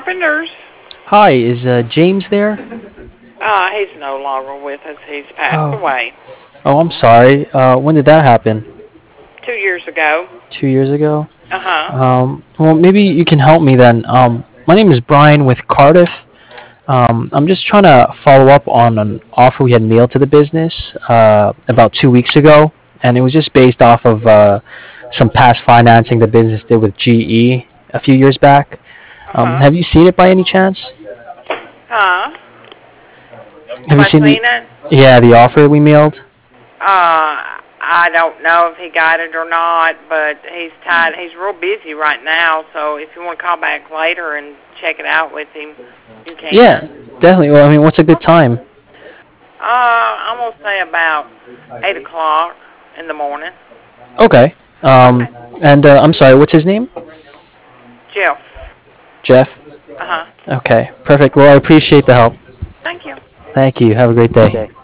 Carpenters. Hi, is James there? He's no longer with us. He's passed Oh, away oh, I'm sorry. When did that happen? 2 years ago. 2 years ago? Uh-huh. Well, maybe you can help me then. My name is Brian with Cardiff. I'm just trying to follow up on an offer we had mailed to the business about 2 weeks ago, and it was just based off of some past financing the business did with GE a few years back. Uh-huh. Have you seen it by any chance? Huh? Have Have you I seen seen it? yeah, the offer we mailed? I don't know if he got it or not, but he's tied. He's real busy right now, so if you want to call back later and check it out with him, you Yeah, can. definitely. Well, I mean, what's a good time? I'm going to say about 8 o'clock in the morning. Okay. Okay. And I'm sorry, what's his name? Jeff. Jeff? Uh-huh. Okay, perfect. Well, I appreciate the help. Thank you. Thank you. Have a great day.